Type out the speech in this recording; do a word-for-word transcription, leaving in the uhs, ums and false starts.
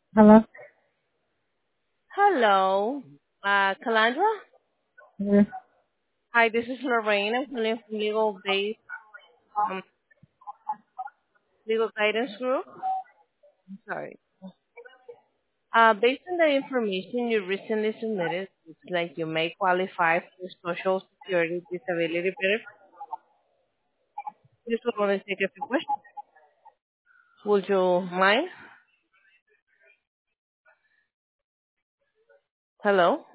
Hello? Hello, uh, Calandra. Yes. Hi, this is Lorraine. I'm calling from Legal Base, um, Legal Guidance Group. Sorry. Uh, based on the information you recently submitted, it's like you may qualify for Social Security disability benefit. Just want to take a few questions. Would you mind? Hello?